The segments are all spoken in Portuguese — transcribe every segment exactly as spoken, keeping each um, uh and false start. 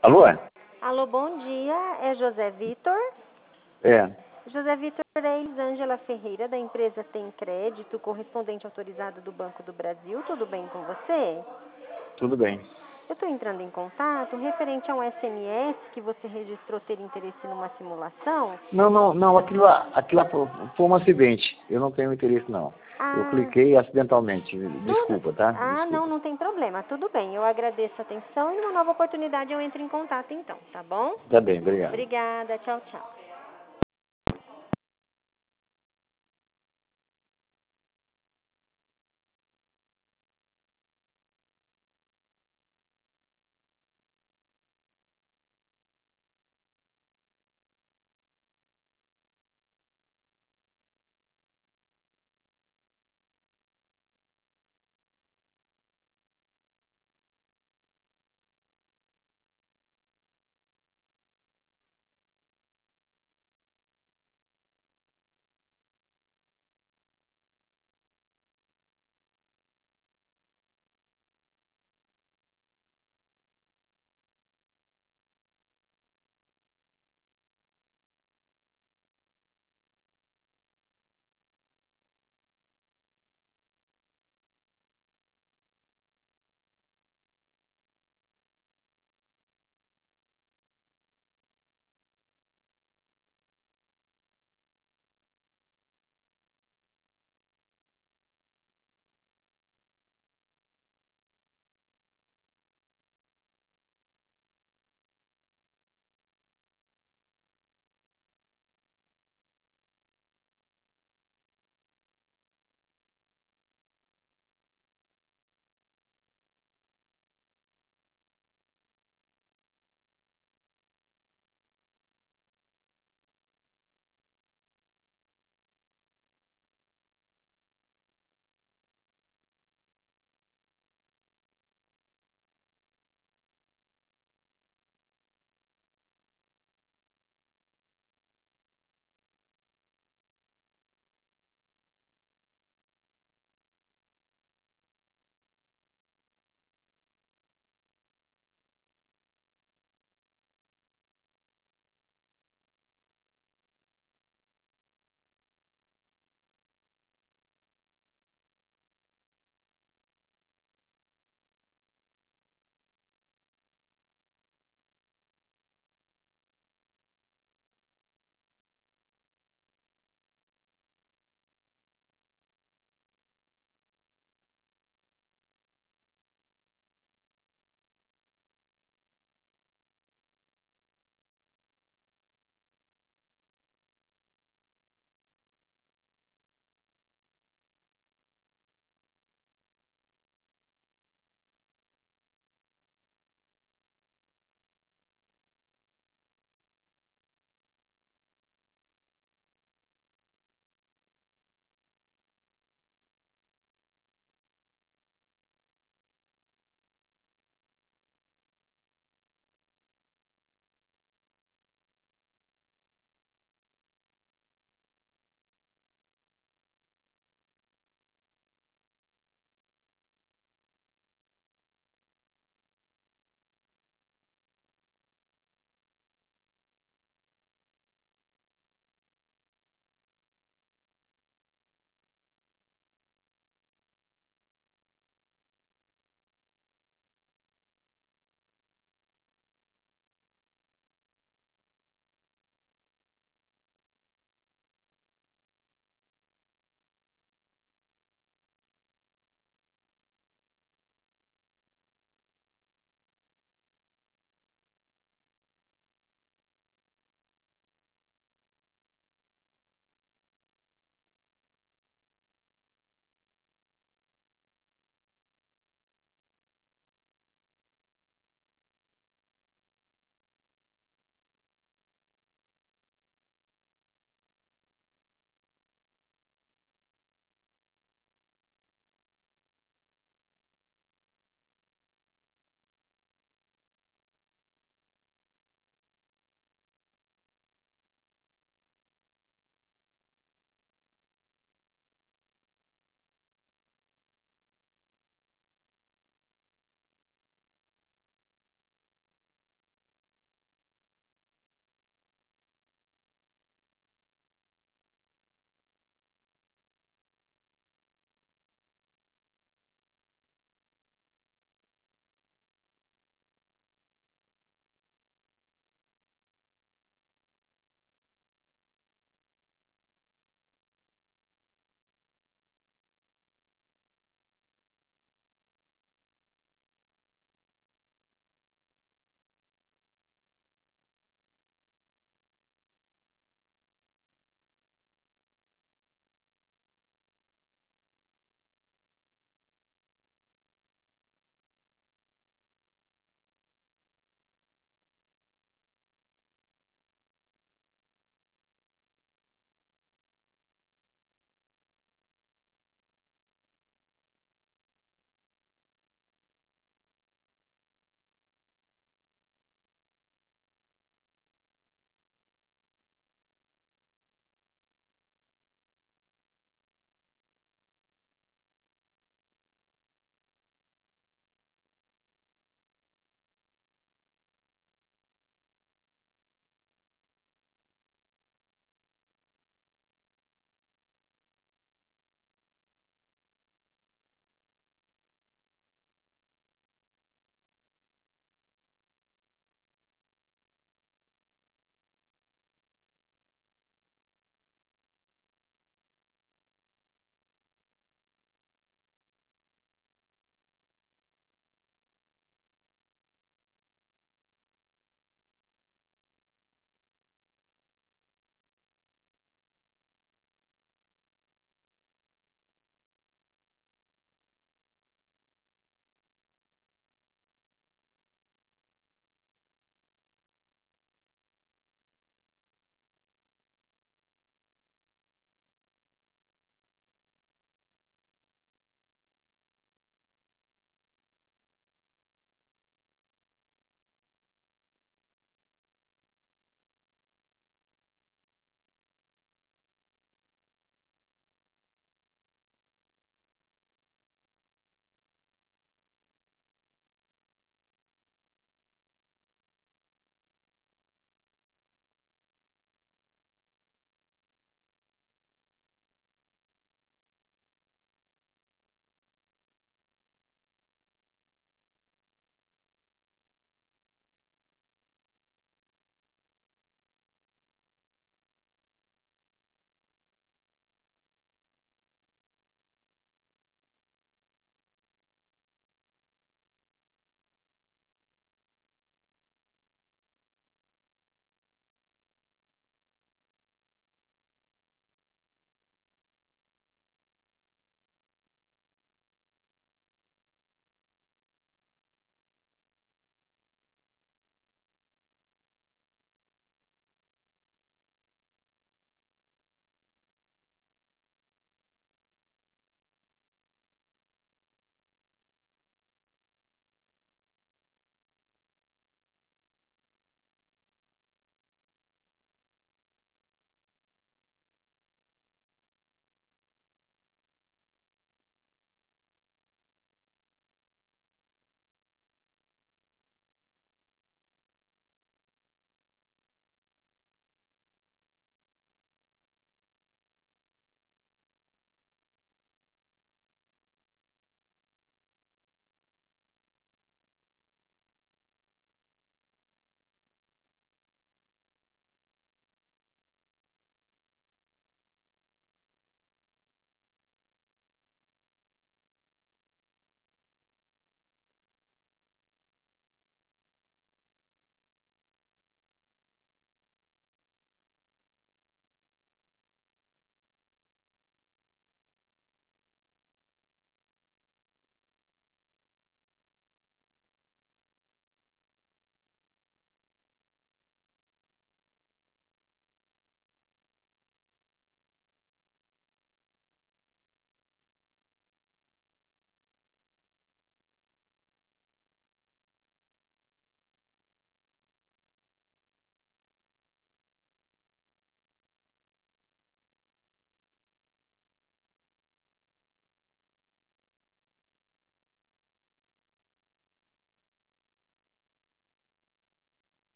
Alô? Alô, bom dia. É José Vitor? É, José Vitor, é Elisângela Ferreira, da empresa Tem Crédito, correspondente autorizado do Banco do Brasil. Tudo bem com você? tudo bem. Eu estou entrando em contato referente a um S M S que você registrou ter interesse numa simulação. Não, não, não, aquilo lá, aquilo lá foi foi um acidente. Eu não tenho interesse, não. Eu Ah, cliquei acidentalmente. tudo... Desculpa, tá? Ah, não, Desculpa. não tem problema. Tudo bem. Eu agradeço a atenção e numa nova oportunidade eu entro em contato então, tá bom? Tá bem, obrigado. Obrigada. Tchau, tchau.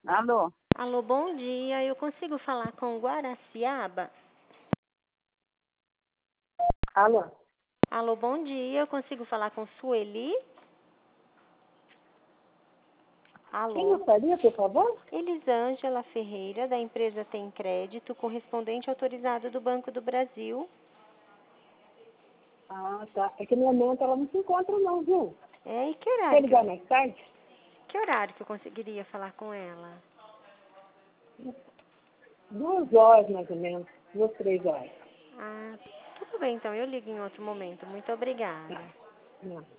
Alô? Alô, bom dia. Eu consigo falar com Guaraciaba? Alô? Alô, bom dia. Eu consigo falar com Sueli? Quem Alô? gostaria, por favor? Elisângela Ferreira, da empresa Tem Crédito, correspondente autorizado do Banco do Brasil. Ah, tá. É que no momento ela não se encontra não, viu? É, e que Quer horário? Que, ligar mais tarde? que horário que eu conseguiria falar com ela? Duas horas, mais ou menos. Duas, três horas. Ah, tudo bem, então. Eu ligo em outro momento. Muito obrigada. Não.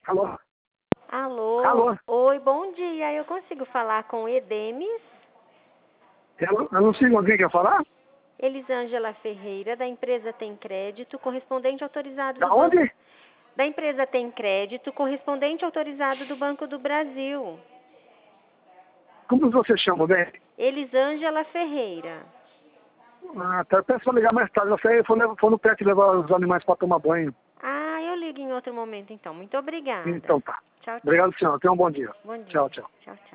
Alô? Alô? Alô? Oi, bom dia. Eu consigo falar com o Edemes? Eu, eu não sei alguém quer falar? Elisângela Ferreira, da empresa Tem Crédito, correspondente autorizado Da do onde? Banco... Da empresa Tem Crédito, correspondente autorizado do Banco do Brasil. Como você chama, bem? Elisângela Ferreira. Ah, tá. Eu peço pra ligar mais tarde. Você for, levar- for no pet levar os animais para tomar banho. Ah, eu ligo em outro momento então. Muito obrigada. Então tá. Tchau, tchau. Obrigado, senhor. Tenha um bom dia. Bom dia. Tchau, tchau. Tchau, tchau.